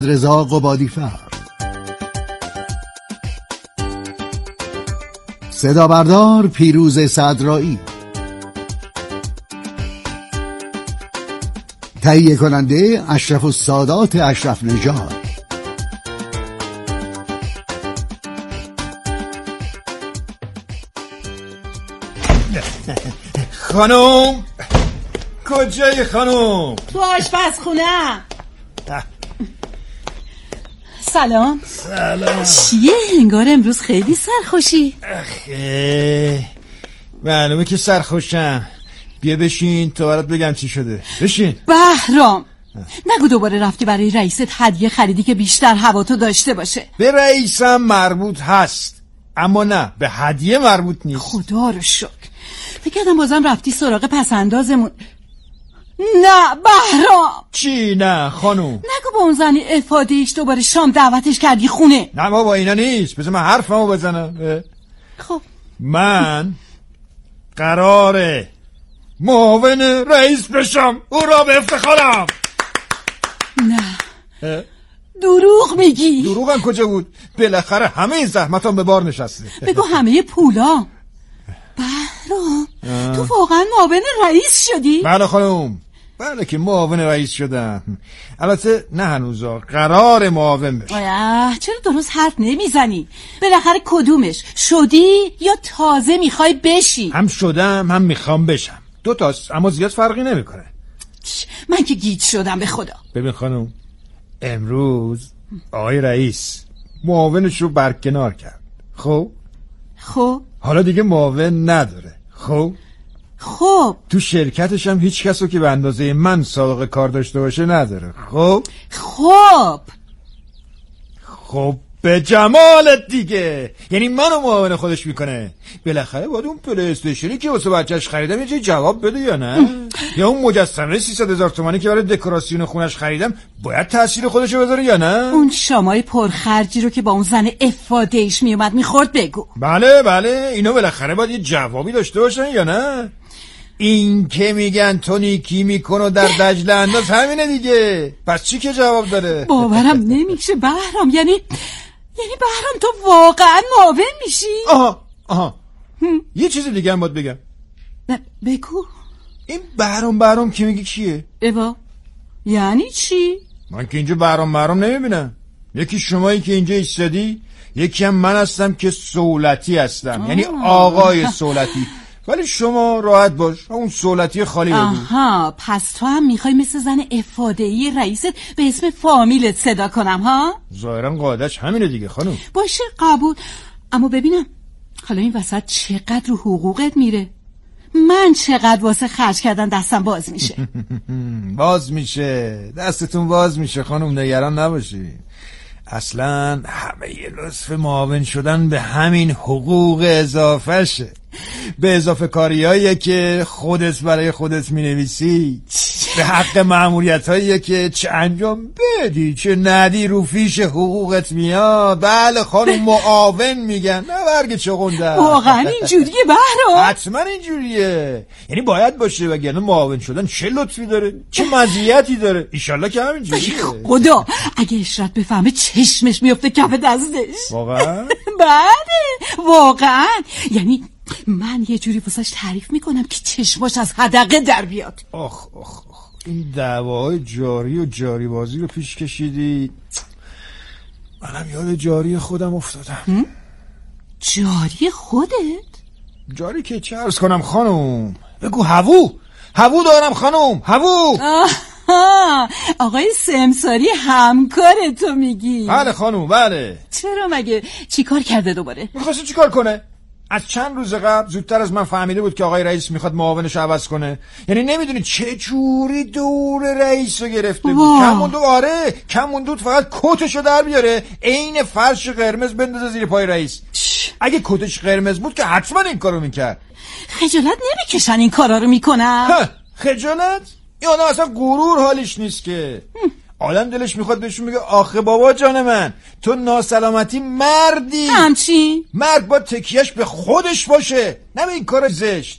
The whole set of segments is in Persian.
رضا قبادی‌فر. صدا بردار پیروز صدرایی. تهیه کننده اشرف السادات اشرف نژاد. خانم کجایی خانم؟ تو آشپزخونه. سلام. چیه انگار امروز خیلی سرخوشی؟ معلومه که سرخوشم. بیا بشین تا برات بگم چی شده. بشین. بهرام نگو دوباره رفتی برای رئیست هدیه خریدی که بیشتر هوا تو داشته باشه. به رئیسم مربوط هست اما نه به هدیه مربوط نیست. خدا رو شکر. فکر کردم بازم رفتی سراغ پسندازمون. نه بهرام. چی نه خانوم؟ نگو با اون زنی افادهیش دوباره شام دعوتش کردی خونه. نه بابا اینا نیست. بذار من حرفمو بزنم. خب من قراره معاون رئیس بشم. او را به افتخارم. نه دروغ میگی. دروغم کجا بود؟ بالاخره همه این زحمتام به بار نشسته. بگو همه پولا. بهرام تو واقعا معاون رئیس شدی؟ بله خانم. بله که معاون رئیس شدم. البته نه هنوزا. قرار معاون بشم. چرا درست حرف نمیزنی؟ بالاخره کدومش شدی یا تازه میخوای بشی؟ هم شدم هم میخوام بشم. دو تاست اما زیاد فرقی نمیکنه. من که گیج شدم به خدا. ببین خانم امروز آقای رئیس معاونش رو برکنار کرد. خب حالا دیگه معاون نداره. خب تو شرکتش هم هیچ کسو که به اندازه من سابقه کار داشته باشه نداره. خب به جمالت دیگه. یعنی منو معاون خودش میکنه. بالاخره باید اون پلی استیشنی که واسه بچهش خریدم یه جای جواب بده یا نه؟ یا اون مجسمه 300,000 تومانی که برای دکوراسیون خونش خریدم باید تاثیر خودشو بذاره یا نه؟ اون شامای پرخرجی رو که با اون زن افادهیش میومد میخورد بگو. بله اینا بالاخره باید یه جوابی داشته باشن یا نه؟ این که میگن تو نیکی میکن و در دجله انداز همینه دیگه. پس چی که جواب داره؟ باورم نمیشه بهرام. یعنی بهرام تو واقعا معاون میشی؟ آها یه چیز دیگه هم باید بگم. بگو. این بهرام که میگی کیه؟ یعنی چی؟ من که اینجا بهرام نمیبینم. یکی شمایی که اینجا ایستادی، یکی هم من هستم که سولتی هستم. یعنی آقای سولتی. ولی شما راحت باش اون سولتی خالی بگو. پس تو هم میخوای مثل زن افادهی رئیست به اسم فامیلت صدا کنم ها؟ ظاهرا قاعدش همینه دیگه خانم. باشه قبول. اما ببینم حالا این وسط چقدر رو حقوقت میره؟ من چقدر واسه خرج کردن دستم باز میشه؟ باز میشه. دستتون باز میشه خانم. نگران نباشی. اصلا همه ی لطف معاون شدن به همین حقوق اضافه شه. به اضافه کاریاییه که خودت برای خودت مینویسی. به حق مأموریتاییه که چه انجام بدی چه ندی رو فیش حقوقت میاد. بله خانم معاون میگن نه برگ چغنده. واقعا اینجوریه بهرام؟ حتما اینجوریه. یعنی باید باشه وگرنه معاون شدن چه لطفی داره چه مزیتی داره. ایشالله که همینجوریه. خدا اگه اشرت بفهمه چشمش میفته کف دستش. واقعا؟ بله واقعا. یعنی من یه جوری واسش تعریف میکنم که چشماش از حدقه در بیاد. آخ این دعواهای جاری و جاری بازی رو پیش کشیدی. منم یاد جاری خودم افتادم. جاری خودت؟ جاری که چه عرض کنم خانم. بگو هوو دارم خانم. هوو. آقای سمساری همکارتو میگی؟ بله خانم بله. چرا مگه چیکار کرده دوباره؟ میخواسته چیکار کنه؟ از چند روز قبل زودتر از من فهمیده بود که آقای رئیس میخواد معاونش عوض کنه. یعنی نمیدونی چه جوری دور رئیس رو گرفته بود. کم موندود فقط کتشو در بیاره عین فرش قرمز بندازه زیر پای رئیس. اگه کتش قرمز بود که حتما این کارو میکرد. خجالت نمیکشن این کارا رو میکنن؟ خجالت؟ یا نه اصلا غرور حالیش نیست که. آدم دلش میخواد بهشون میگه آخه بابا جان من تو ناسلامتی مردی. همچین؟ مرد با تکیهش به خودش باشه نه به این کار زشت.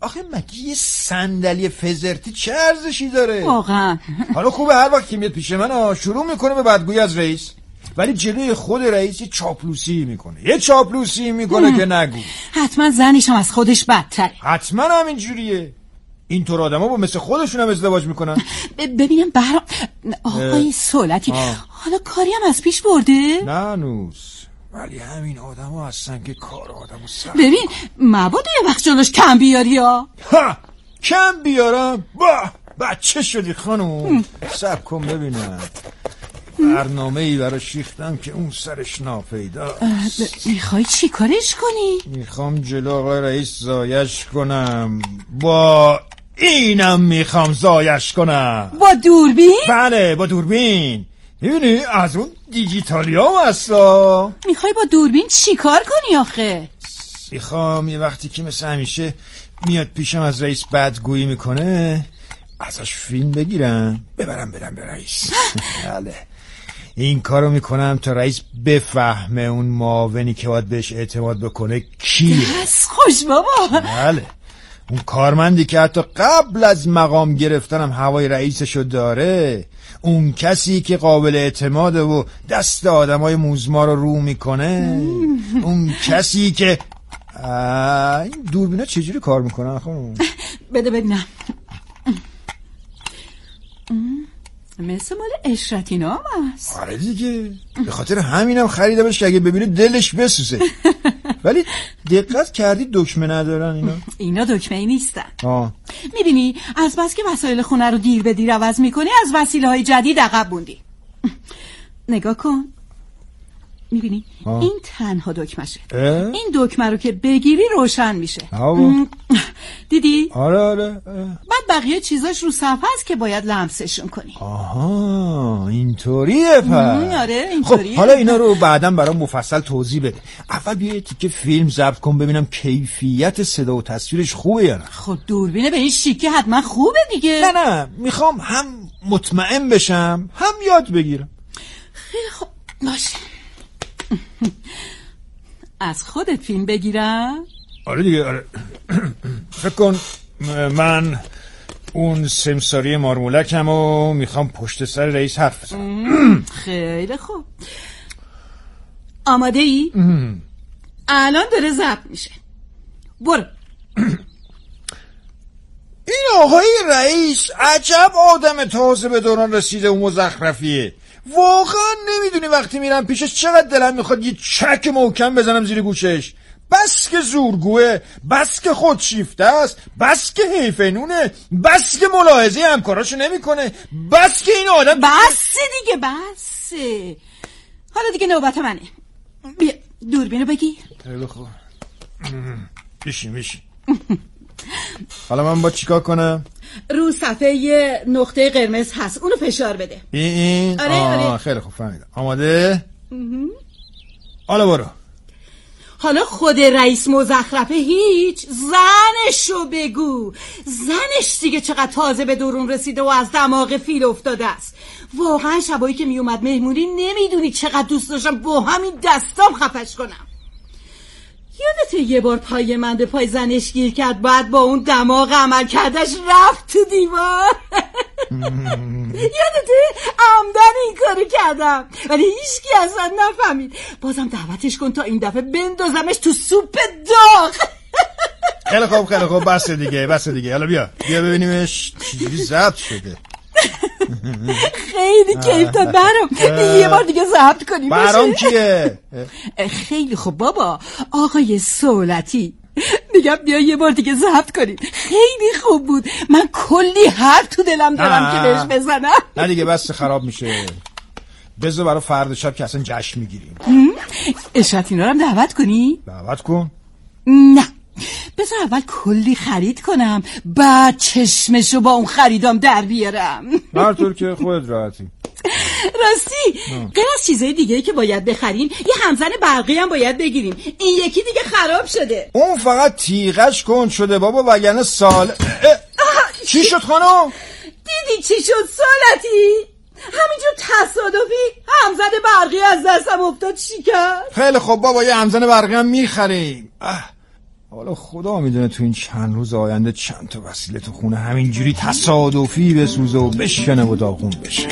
آخه مگه یه صندلی فزرتی چه ارزشی داره؟ واقعا حالا خوبه هر وقت که میاد پیش من شروع میکنه به بدگویی از رئیس، ولی جلوی خود رئیس یه چاپلوسی میکنه که نگو. حتما زنش هم از خودش بدتره. حتما همینجوریه. اینطور آدما با مثل خودشون هم ازدواج میکنن. ببینم بهرام آقای سولتی حالا کاری هم از پیش برده؟ نه نوس، ولی همین آدما هستن که کار آدمو سخت. ببین مبادا یه وقت جلوش کم بیاری ها. کم بیارم؟ بچه شدی خانم. صبر کن ببینم. برنامه‌ای براش ریختم که اون سرش ناپیداست. میخوای چی کارش کنی؟ میخوام جلو آقای رئیس زایش کنم. با اینم میخوام زایش کنم. با دوربین؟ بله با دوربین. میبینی از اون دیجیتالی ها هستا. میخوای با دوربین چی کار کنی آخه؟ میخوام یه وقتی که مثل همیشه میاد پیشم از رئیس بدگویی میکنه ازش فیلم بگیرم بدم به رئیس. بله این کارو میکنم تا رئیس بفهمه اون معاونی که باید بهش اعتماد بکنه کیه. بس خوش بابا. بله اون کارمندی که حتی قبل از مقام گرفتنم هوای رئیسشو داره، اون کسی که قابل اعتماده و دست آدمای موزما رو میکنه، اون کسی که این دوربینا چجوری کار میکنن خانم؟ بده ببینم. مثل مال اشرتینا هم هست. آره دیگه به خاطر همینم خریدمش که اگه ببینه دلش بسوزه. ولی دقت کردی دکمه ندارن اینا دکمه ای نیستن. میبینی از بس که وسایل خونه رو دیر به دیر عوض میکنی از وسیله های جدید عقب موندی. نگاه کن میبینی این تنها دکمشه. این دکمه رو که بگیری روشن میشه. دیدی؟ آره بعد بقیه چیزاش رو صفحه است که باید لمسشون کنی. آها اینطوریه پس. آره اینطوریه. خب حالا اینا رو بعداً برام مفصل توضیح بده. اول بیا یه تیکه فیلم ضبط کن ببینم کیفیت صدا و تصویرش خوبه یا نه. خب دوربینه به این شیکی حتما خوبه دیگه. نه میخوام هم مطمئن بشم هم یاد بگیرم. خیلی خب باشه. از خودت فیلم بگیرم؟ آره دیگه آره. فکر کن من اون سمساری مارمولکم و میخوام پشت سر رئیس حرف بزنم. خیلی خوب. آماده ای؟ الان داره ضبط میشه. برو. این آقای رئیس عجب آدم تازه به دوران رسیده و مزخرفیه. واقعا نمیدونی وقتی میرم پیشش چقدر دلم میخواد یه چک محکم بزنم زیر گوشش. بس که زورگوه، بس که خودشیفته است، بس که حیفنونه، بس که ملاحظه همکاراشو نمیکنه، بس که این آدم بس دیگه بس. حالا دیگه نوبت منه. بیا دوربینو بگیر. خیلی خوب. بشین. حالا من با چیکار کنم؟ رو صفحه یه نقطه قرمز هست اونو فشار بده. این آره. خیلی خوب فهمیدم. آماده؟ حالا برو. حالا خود رئیس مزخرفه هیچ، زنشو بگو. زنش دیگه چقدر تازه به درون رسیده و از دماغ فیل افتاده است. واقعا شبایی که میومد مهمونی نمیدونی چقدر دوست داشتم با همین دستام خفش کنم. یادته یه بار پای من به پای زنش گیر کرد، بعد با اون دماغ عمل کردش رفت تو دیوار. یادته عمدن این کارو کردم ولی هیچکی اصلا نفهمید. بازم دعوتش کن تا این دفعه بندازمش تو سوپ داغ. خیلی خوب بس دیگه. حالا بیا ببینیمش چجوری ضبط شده. خیلی کیف داد برام. یه بار دیگه ضبط کنیم. برام کیه؟ خیلی خوب بابا آقای سولتی. میگم بیا یه بار دیگه ضبط کنیم. خیلی خوب بود. من کلی حرف تو دلم دارم که بهش بزنم. نه دیگه بس خراب میشه. بذار برای فردا شب که اصلا جشن میگیریم. اشرتینا رو هم دعوت کنی؟ دعوت کن. نه بذار اول کلی خرید کنم بعد چشمشو با اون خریدام در بیارم. هر طور که خودت راحتی. راستی غیر از چیزای دیگه که باید بخریم یه همزن برقی هم باید بگیریم. این یکی دیگه خراب شده. اون فقط تیغش کند شده بابا وگرنه چی شد خانم؟ دیدی چی شد سالتی؟ همینجور تصادفی همزن برقی از دستم افتاد شکست. خیلی خب بابا یه همزن برقی هم میخریم. حالا خدا میدونه تو این چند روز آینده چند تا وسیله تو خونه همینجوری تصادفی بسوزه و بشکنه و داغون بشه.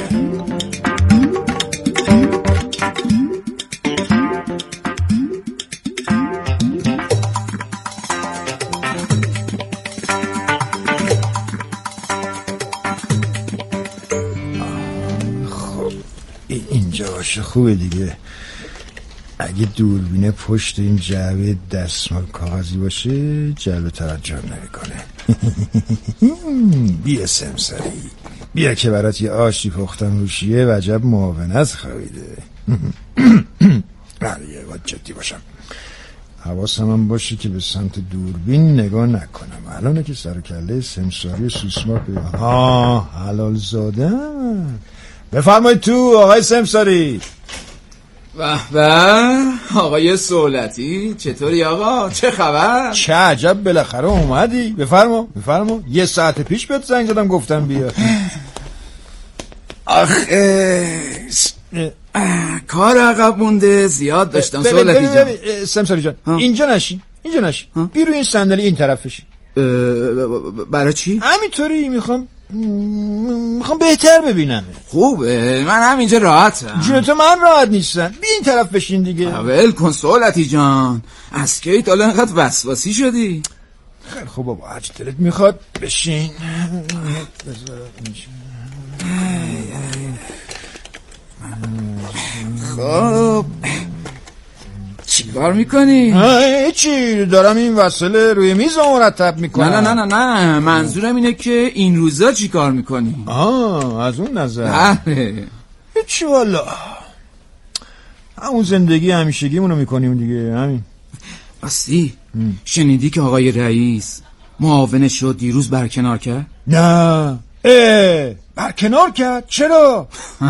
اینجا باشه خوبه دیگه. اگه دوربین پشت این جعبه دستمال کاغذی باشه جلب توجه نمیکنه. بیا سمساری، بیا که برات یه آشی پختم روشیه و عجب معاونت خوابیده. بله باید جدی باشم، حواسم هم باشه که به سمت دوربین نگاه نکنم. الانه که سر کله سمساری سوسمار بیا. حلال زادم. بفرمایید تو آقای سمساری. به آقای سولتی، چطوری آقا؟ چه خبر؟ چه عجب بالاخره اومدی. بفرما. یه ساعت پیش بهت زنگ زدم گفتم بیا. کار عقب مونده زیاد داشتم سولتی جان. سمساری جان اینجا نشین. بی روی این صندلی این طرف بشین. برای چی؟ همینطوری میخوام بهتر ببینم. خوبه من همینجا راحتم. جون تو من راحت نیستم. بی این طرف بشین دیگه. ول کن سولتی جان، از کی تا الان اینقدر وسواسی شدی؟ خیلی خوب بابا، هرچی دلت میخواد بشین. خب چی کار میکنی؟ چی دارم این وسیله روی میز مرتب میکنم. نه منظورم اینه که این روزا چی کار میکنی؟ از اون نظر چی والا همون زندگی همیشگیمونو میکنیم دیگه. همین. راستی شنیدی که آقای رئیس معاونش شد دیروز برکنار کرد؟ نه برکنار کرد؟ چرا؟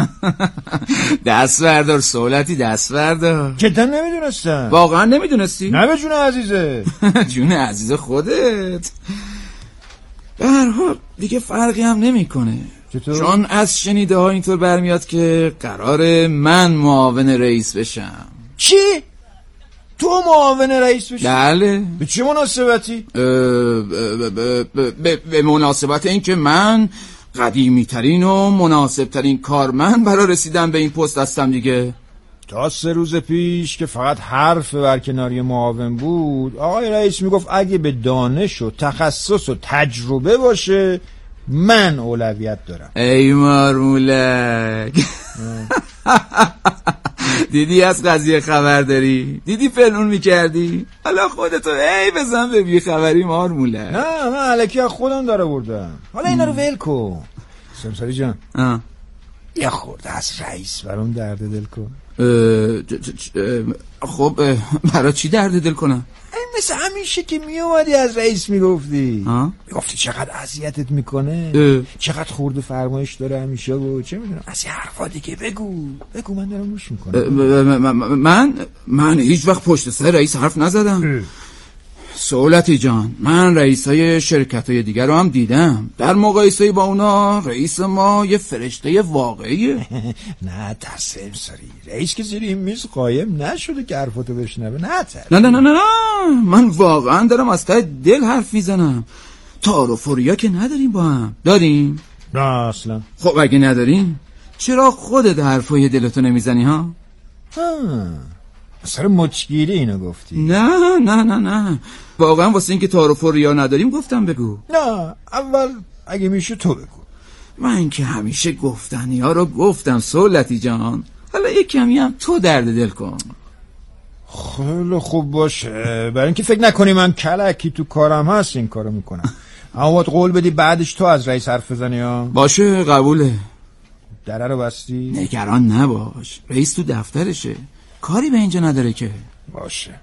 دست بردار سولتی، دست بردار. جدا نمیدونستم. واقعا نمیدونستی؟ نه به جون عزیزه. جون عزیز خودت. به هر حال دیگه فرقی هم نمیکنه. چطور؟ چون از شنیده ها اینطور برمیاد که قراره من معاون رئیس بشم. چی؟ تو معاون رئیس بشی؟ بله. به چه مناسبتی؟ به مناسبت این که من قدیمی ترین و مناسب ترین کارمند برای رسیدن به این پست هستم دیگه. تا 3 روز پیش که فقط حرف برکناری معاون بود آقای رئیس میگفت اگه به دانش و تخصص و تجربه باشه من اولویت دارم. ای مارمولک. دیدی از قضیه خبر داری؟ دیدی فلون میکردی؟ حالا خودتو ای بزن به بیخبری مارمولک. نه من الکی از خودم داره بردم. حالا اینا رو ول کن سمساری جان. یه خورده از رئیس برام درد دل کن. خب برای چی درد دل کنم؟ مثل همیشه که می اومدی از رئیس میگفتی چقدر اذیتت میکنه، چقدر خورده فرمایش داره همیشه و چه میدونم از این حرفا دیگه. بگو من دارم گوش میکنم. من هیچ وقت پشت سر رئیس حرف نزدم. سولتی جان، من رئیسای شرکت‌های دیگر رو هم دیدم. در مقایسه با اونا رئیس ما یه فرشته واقعیه. نه ترسم ساری، رئیس که زیر این میز قایم نشده که حرفاتو بشنوه. نه من واقعا دارم از ته دل حرف میزنم. تار و فوریا که نداریم با هم. داریم؟ نه اصلا. خب اگه نداریم چرا خودت حرفای دلتو نمیزنی ها؟ سر مچگیری اینو گفتی؟ نه واقعا واسه اینکه تعارف و ریا نداریم گفتم بگو. نه اول اگه میشه تو بگو. من که همیشه گفتنی ها رو گفتم سولتی جان. حالا یک کمی هم تو درد دل کن. خیلی خوب باشه، برای اینکه فکر نکنی من کلکی تو کارم هست این کارو میکنم. اما باید قول بدی بعدش تو از رئیس حرف بزنی ها. باشه قبوله. دره رو بستی؟ نگران نباش، رئیس تو دفترشه، کاری به اینجا نداره که. باشه.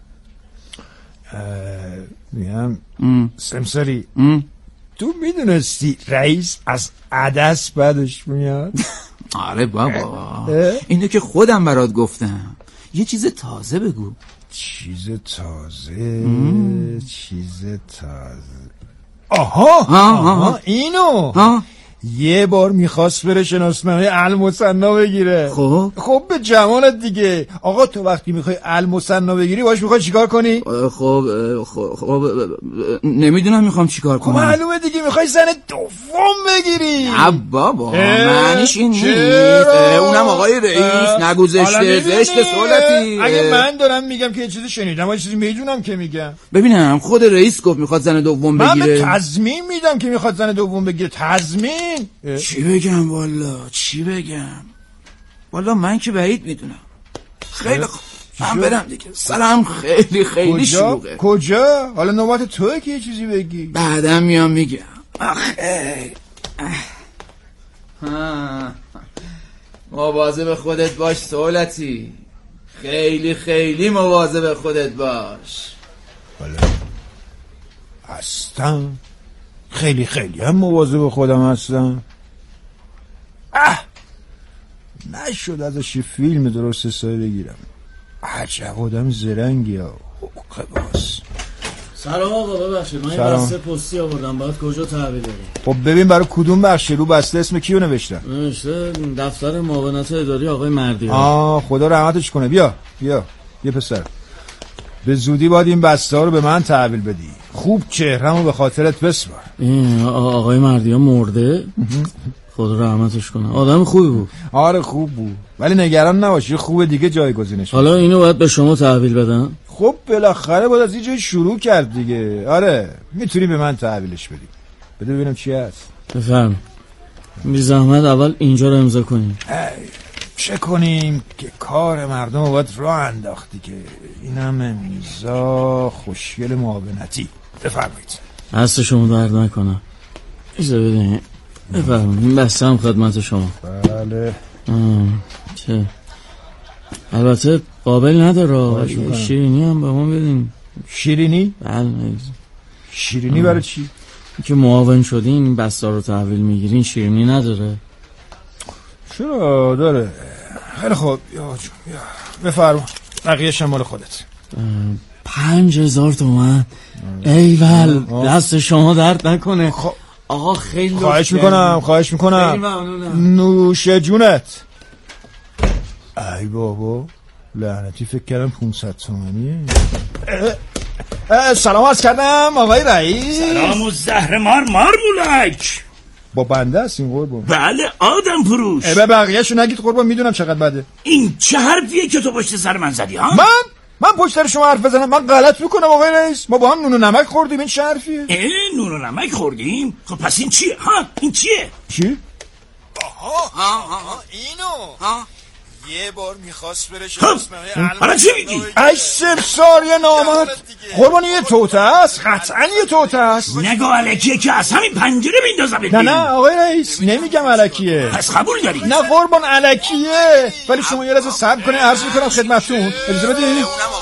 میگم سمساری تو میدونستی رئیس از عدس بعدش میاد؟ آره بابا اینو که خودم برات گفتم. یه چیز تازه بگو. چیز تازه. آها اینو یه بار میخواست بره شناسنامه المثنا بگیره. خب به جمالت دیگه. آقا تو وقتی میخوای المثنا بگیری باش میخوای چیکار کنی؟ خب نمیدونم میخوام چیکار کنم. معلومه دیگه میخوای زن دوم بگیری. نه بابا معنیش این نیست. اونم آقای رئیس نگذشته زشت سولتی. اگه من دارم میگم که یه چیزی شنیدم و یه چیزی میدونم که میگم. ببینم خود رئیس گفت میخواد زن دوم بگیره. من به تضمین میدم که میخواد زن دوم بگیره. تضمین. چی بگم والا چی بگم والا من که بعید میدونم. خیلی خوب من برم دیگه سلام خیلی خیلی شلوغه. کجا؟ حالا نوبت توئه که یه چیزی بگی. بعدم میام میگم. آخه مواظب خودت باش سولتی. خیلی خیلی مواظب خودت باش. بله هستم. خیلی خیلی هم مواظب خودم هستم. نشد ازش یه فیلم درست حسابی بگیرم. عجب آدم زرنگی ها. باز سلام آقا ببخشید من این بسته پستی آوردم باید کجا تحویل بدم؟ خب ببین برای کدوم بخش رو بسته اسم کیو نوشتم؟ نوشته دفتر معاونت اداری آقای مردی. خدا رحمتش کنه. بیا یه پسر به زودی باید این بسته ها رو به من تحویل بدی. خوب چهرمو به خاطرت بسپار. آقای مردی ها مرده؟ خدا رحمتش کنه. آدم خوبی بود. آره خوب بود ولی نگران نباشی خوب دیگه جایگزینش. حالا اینو باید به شما تحویل بدم؟ خب بالاخره باید از یه جای شروع کرد دیگه. آره میتونی به من تحویلش بدی. بده ببینم چی هست. بفرم. بی زحمت اول اینجا رو امضا کنیم. چه کنیم که کار مردم رو باید راه انداختی که اینم امضا خوشگل معاونتی. بفرمایید. دست شما درد نکنه. ایزا بدین. بفرمایید این بسته هم خدمت شما. بله. چه البته قابل نداره. شیرینی هم به ما بدین. شیرینی؟ بله. شیرینی برای چی؟ که معاون شدین این بسته رو تحویل میگیرین شیرینی نداره؟ چرا داره. خیلی خوب بفرما بقیه‌ش مال خودت. 5000 تومان. ایول دست شما درد نکنه. آقا خیلی خواهش میکنم. نوش جونت. ای بابا لعنتی فکر کردم 500 تومانیه. سلام عرض کردم آقای رئیس. سلام و زهرمار مارمولک. با بنده هستین قربان؟ بله آدم فروش. به بقیه‌شو نگید قربان میدونم چقدر بده. این چه حرفیه که تو پشت سر من زدی ها؟ من پشت سر شما حرف بزنم؟ من غلط میکنم آقای رئیس. ما با هم نون و نمک خوردیم. این چه حرفیه؟ نون و نمک خوردیم؟ خب پس این چیه؟ این چیه؟ چی؟ آها اینو یه بار میخواست بره حالا چی میگی؟ ای سمسار یه نامرد. قربان یه توته است. قطعا یه توته است. نگو الکیه که از همین پنجره بیندازم. نه آقای رئیس نمیگم الکیه. پس قبول داری؟ نه قربان الکیه. ولی شما یه لحظه صبر کنید عرض میکنم خدمتتون. اجازه بدید.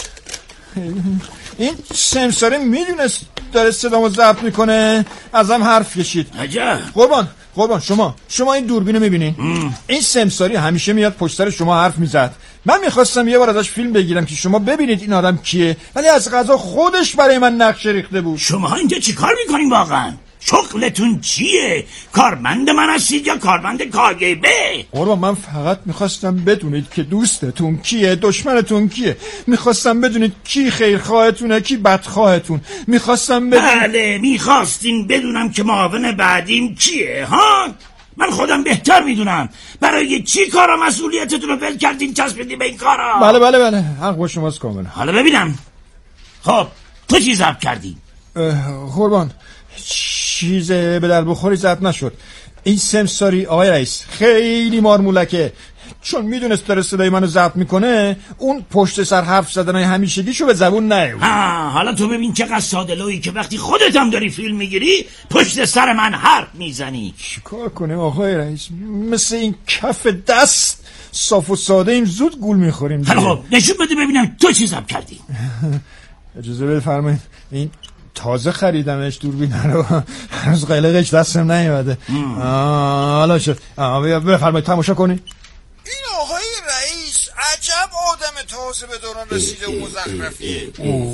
این سمساره میدونست داره صدامو ضبط میکنه ازم حرف کشید. عجب. قربان شما این دوربینو میبینین؟ این سمساری همیشه میاد پشت سر شما حرف میزد. من میخواستم یه بار ازش فیلم بگیرم که شما ببینید این آدم کیه ولی از قضا خودش برای من نقشه ریخته بود. شما اینجا چی کار میکنین واقعا؟ شغلتون چیه؟ کارمند من هستید یا کارمند کاگبه؟ قربان من فقط میخواستم بدونید که دوستتون کیه دشمنتون کیه. میخواستم بدونید کی خیرخواهتونه کی بدخواهتون. میخواستم بله میخواستین بدونم که معاون بعدیم کیه ها؟ من خودم بهتر میدونم. برای چی کارا مسئولیتتون رو ول کردین چسبیدین به این کارا؟ بله حق با شماست کاملا. حالا ببینم. خب تو چی ضبط کردی؟ قربان چیز به در بخوری ضبط نشد. این سمساری آقای رئیس خیلی مارمولکه. چون میدونست داره صدای منو ضبط میکنه اون پشت سر حرف زدنای همیشگیشو به زبون نیاورد. حالا تو ببین چقدر ساده‌لویی که وقتی خودت هم داری فیلم میگیری پشت سر من حرف میزنی. چیکار کنیم آقای رئیس؟ مثل این کف دست صاف و ساده ایم زود گول میخوریم. خب نشون بده ببینم تو چی ضبط کردی. اجازه بفرمایید. این تازه خریدمش دوربینه رو هنوز قلقش دستم نیومده. حالا شد. بفرمایید تماشا کنید. این آقای رئیس عجب آدم تازه به دوران رسیده و مزخرفیه.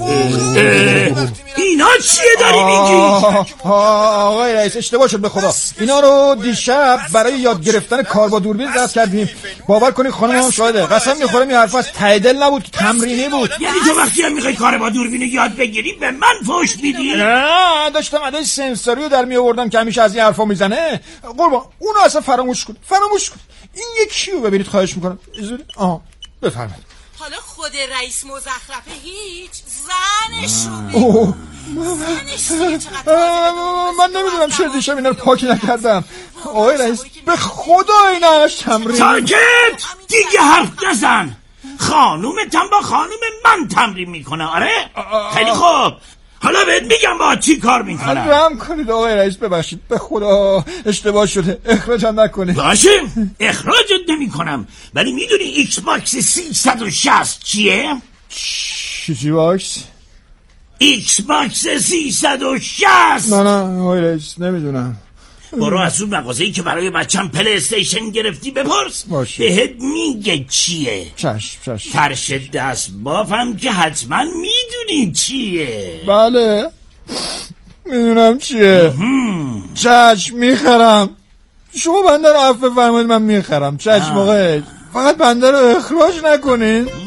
اینا چیه داری میگی؟ آقای رئیس اشتباه شد به خدا. اینا رو دیشب برای یاد گرفتن کار با دوربین دست کردیم. باور کنید خانم هم شاهده. قسم میخورم این حرف از ته دل نبود، تمرینی بود. یعنی تو وقتی هم میخوای کار با دوربین یاد بگیری به من فحش میدی؟ نه داشتم ادای سنسوری رو در می آوردم که همیشه از این حرفا میزنه. قربان اونو اصلا فراموش کن. این یکی رو ببینید خواهش میکنم. بفرمایید. حالا خود رئیس مزخرفه هیچ زنشو من نمیدونم چرا دیشب اینا رو پاک نکردم. آقای رئیس به خدا ایناش تمرین. ساکت! دیگه حرف نزن. خانومتم با خانوم من تمرین میکنه. آره؟ خیلی خوب. حالا بهت میگم با چی کار میکنم. رحم کنید آقای رئیس، ببخشید به خدا اشتباه شده، اخراجم نکنید. باشه اخراجت نمیکنم، ولی میدونی ایکس باکس 360 چیه؟ چی باکس؟ ایکس باکس 360. نه آقای رئیس نمیدونم. برو از اون مغازه‌ای که برای بچم پلی استیشن گرفتی بپرس. باشه. بهت میگه چیه. چشم. فرش دست بافم که حتما میدونی چیه. بله میدونم چیه. چشم میخرم. شما بنده رو عفو فرمایید من میخرم. چشم آقای، فقط بنده رو اخراج نکنید.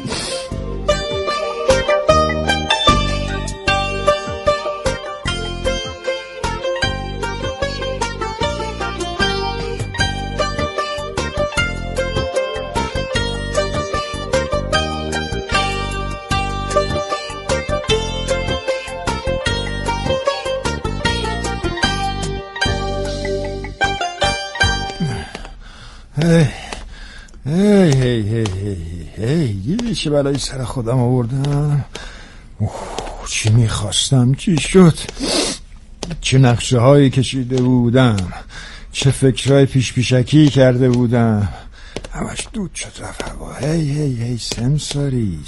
دیدی چه بلایی سر خودم آوردم. چی میخواستم چی شد. چه نقشه هایی کشیده بودم، چه فکرهای پیشکی کرده بودم، همش دود شد رفت هوا. هی سمساری.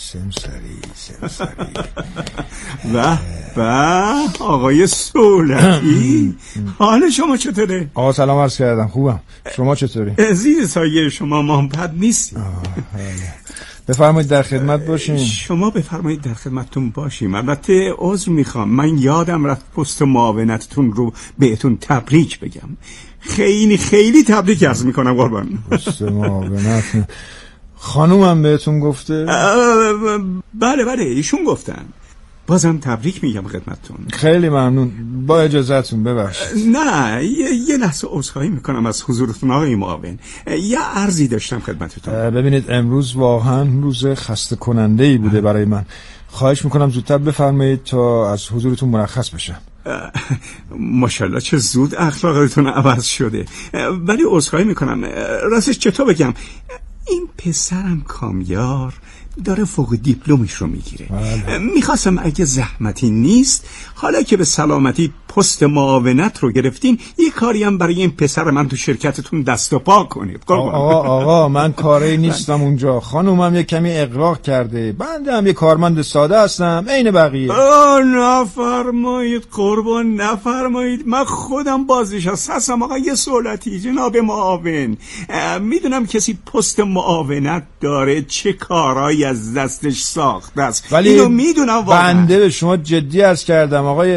و آقای سولتی، حال شما چطوره؟ آقا سلام عرض کردم، خوبم. شما چطوری؟ زیر سایه شما ما هم بد نیستیم. بفرمایید در خدمت باشیم. شما بفرمایید در خدمتتون باشیم. البته عذر میخوام، من یادم رفت پست معاونتتون رو بهتون تبریک بگم. خیلی تبریک عرض میکنم قربان. پست معاونت خانومم بهتون گفته؟ بله ایشون گفتن. بازم تبریک میگم خدمتتون. خیلی ممنون. با اجازهتون ببخشید. نه یه لحظه عذرخواهی میکنم از حضورتون آقای معاون. یه عرضی داشتم خدمتتون. ببینید امروز واقعا روز خسته کننده ای بوده برای من. خواهش میکنم زودتر بفرمایید تا از حضورتون مرخص بشم. ماشاءالله چه زود اخلاقتون عوض شده. ولی عذرخواهی میکنم، راستش چطور بگم، این پسرم کامیار داره فوق دیپلمش رو میگیره. میخواستم اگه زحمتی نیست، حالا که به سلامتی پست معاونت رو گرفتین، یه کاری هم برای این پسر من تو شرکتتون دست و پا کنید. آقا من کاری نیستم اونجا. خانومم یه کمی اغراق کرده، بنده هم یه کارمند ساده هستم عین بقیه. نفرمایید قربان، نفرمایید. من خودم بازنشسته هستم آقای سولتی جناب معاون. میدونم کسی پست معاونت داره چه کارهایی از دستش ساخته است، ولی اینو میدونم واقعا. بنده به شما جدی عرض کردم آقای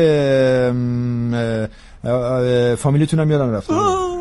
فامیلیتونم یادم رفته.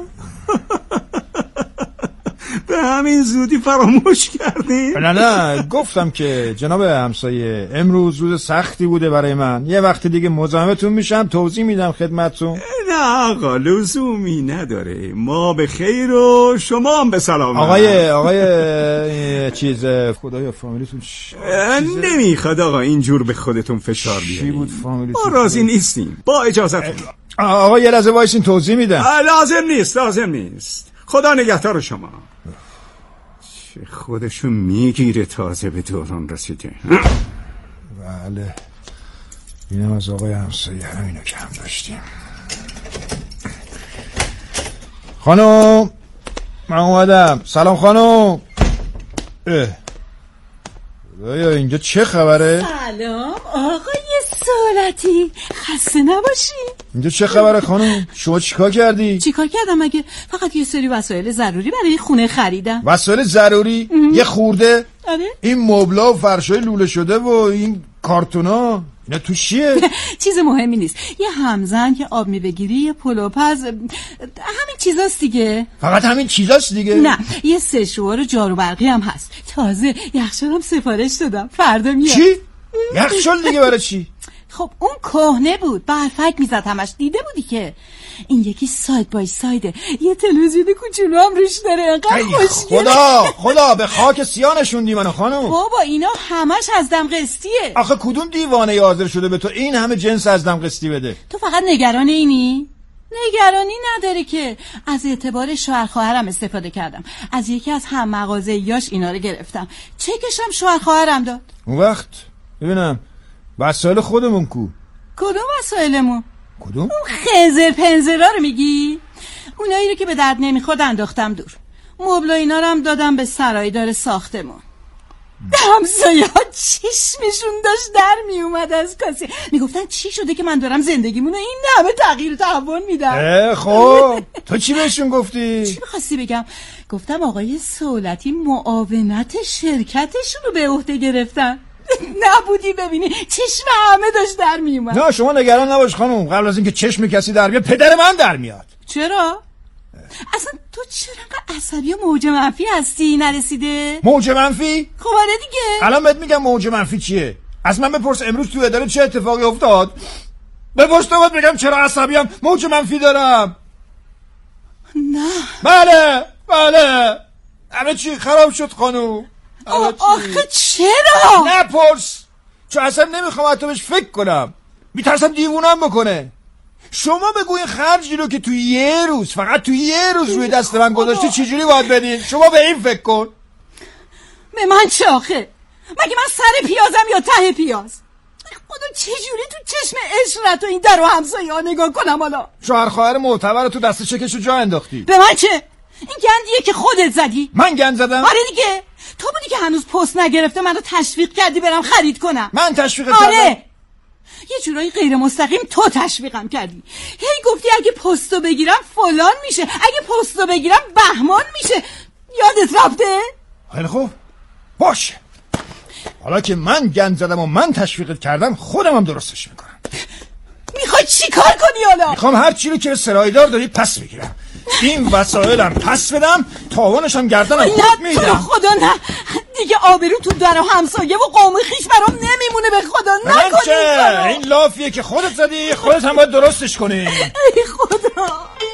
به همین زودی فراموش کردین؟ نه گفتم که جناب همسایه امروز روز سختی بوده برای من. یه وقت دیگه مزاحمتون میشم، توضیح میدم خدمتتون. نه آقا لزومی نداره. ما به خیر و شما هم به سلامت. آقای چیز خدایا فامیلیتون نمیخواد آقا اینجور به خودتون فشار بیارید. چی بود فامیلیتون؟ ما راضی نیستیم. با اجازهتون. آقا یه لحظه وایسین توضیح میدم. لازم نیست. خدا نگهدار شما. چه خودشون میگیره تازه به دوران رسیده. بله اینم از آقای همسایه، همینو که هم داشتیم. خانم من اومدم. سلام خانم. خدایا اینجا چه خبره؟ سلام آقای سولتی، خسته نباشی. اینجا چه خبره خانم؟ شما چیکار کردی؟ چیکار کردم مگه؟ فقط یه سری وسایل ضروری برای خونه خریدم. وسایل ضروری؟ یه خورده آره این مبلا و فرشای لوله شده و این کارتونا اینا تو چیه؟ چیز مهمی نیست. یه همزن که آب میبگیری، یه پلوپز، همین چیزاست دیگه. فقط همین چیزاست دیگه؟ نه، یه سشوار جارو برقی هم هست. تازه یخچالم سفارش دادم، فردا میاد. چی؟ یخچال دیگه برای چی؟ خب اون کهنه بود، برفک میزد همش، دیده بودی که. این یکی ساید بای سایده، یه تلویزیون کوچولو هم روش داره، انقدر خوشگله. خدا به خاک سیاه نشوندی منو خانم. بابا اینا همش از دم قسطیه. آخه کدوم دیوانه حاضر شده به تو این همه جنس از دم قسطی بده؟ تو فقط نگران اینی؟ نگرانی نداره که از اعتبار شوهر خواهرم استفاده کردم. از یکی از هم مغازه‌ایاش اینا رو گرفتم. چکشم شوهر خواهرم داد. اون وقت ببینم وسایل خودمون کو؟ کدوم وسایلمون؟ کدوم؟ اون خنزر پنزرا رو میگی؟ اونایی رو که به درد نمیخورد انداختم دور. مبل و اینا رو هم دادم به سرایدار ساختمون. همسایه ها چشمشون داشت در میومد از کاسه. میگفتن چی شده که من دارم زندگیمونو این همه تغییر و تحول میدم. خب تو چی بهشون گفتی؟ چی میخواستی بگم؟ گفتم آقای سولتی معاونت شرکتشون رو به عهده گرفتن. نبودی ببینی چشم همه داشت در میومد. نه شما نگران نباش خانم، قبل از اینکه چشم کسی در بیاد پدر من در میاد. چرا؟ اصلا تو چرا انقدر عصبی و موج منفی هستی؟ نرسیده؟ موج منفی؟ خب آره دیگه. الان بهت میگم موج منفی چیه. از من بپرس امروز تو اداره چه اتفاقی افتاد. بپرس تو باید بگم چرا عصبیم، موج منفی دارم. نه بله همه چی خراب شد خانم. آخه چرا؟ نپرس، چون اصلا نمیخوام حتی بهش فکر کنم، میترسم دیوونم بکنه. شما بگو این خرجی رو که تو یه روز، فقط تو یه روز روی دست من گذاشته چجوری باید بدین؟ شما به این فکر کن. به من چه آخه؟ مگه من سر پیازم یا ته پیاز؟ خدا چجوری تو چشم اشرت و این در و همسایه ها نگاه کنم؟ حالا شوهر خواهر معتبر تو دست چکشو جا انداختی. به من چه؟ این گندیه که خودت زدی. من گند زدم؟ آره دیگه، تو بودی که هنوز پست نگرفته منو تشویق کردی برم خرید کنم. من تشویقت کردم؟ آره. یه جورایی غیر مستقیم تو تشویقم کردی. هی گفتی اگه پستو بگیرم فلان میشه، اگه پستو بگیرم بهمان میشه. یادت رفته؟ خیلی خوب باشه، حالا که من گند زدم و من تشویقت کردم خودم هم درستش میکنم. میخوای چی کار کنی حالا؟ میخوام هر چی رو که سرایدار داری پس بگیرم. این وسایلم پس بدم، تاوانش هم گردنم خود میدم. نه خدا نه دیگه، آبرو تو در و همسایه و قوم خیش برام نمیمونه. به خدا نکنی. این لافیه که خودت زدی، خودت هم باید درستش کنی. ای خدا.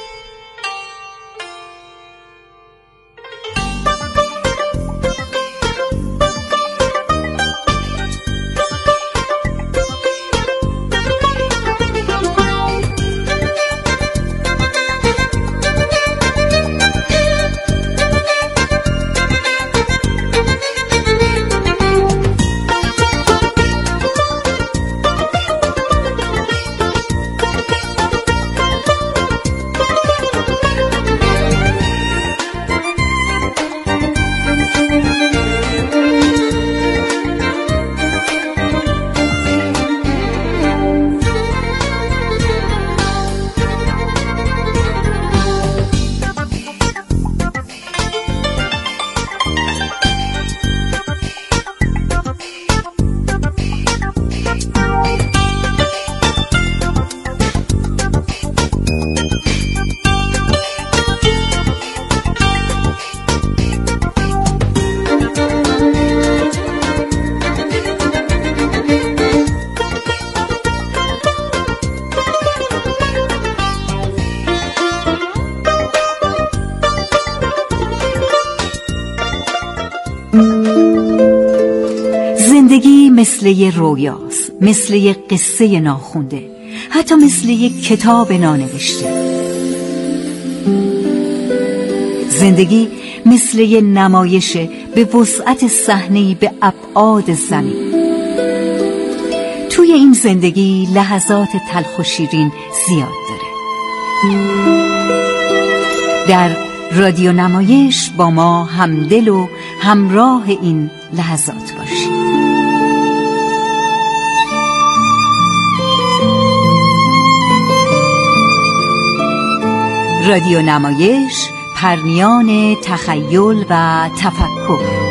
زندگی مثل یه رویاست، مثل یه قصه ناخونده، حتی مثل یه کتاب نانوشته. زندگی مثل یه نمایشه به وسعت صحنه‌ای به ابعاد زمین. توی این زندگی لحظات تلخ و شیرین زیاد داره. در رادیو نمایش با ما همدل و همراه این لحظات باشید. رادیو نمایش، پرنیان تخیل و تفکر.